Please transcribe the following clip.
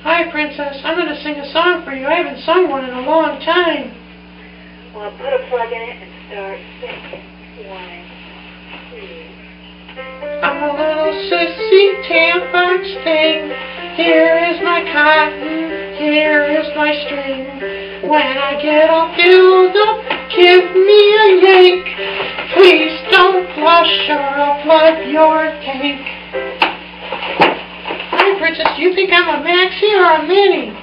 Hi, Princess. I'm going to sing a song for you. I haven't sung one in a long time. Well, put a plug in it and start singing. 1, 2. I'm a little sissy tampon thing. Here is my cotton. Here is my string. When I get all filled up, give me a yank. Please don't flush or I'll flood your tank. Hi, Princess. Do you think I'm a maxi or a mini?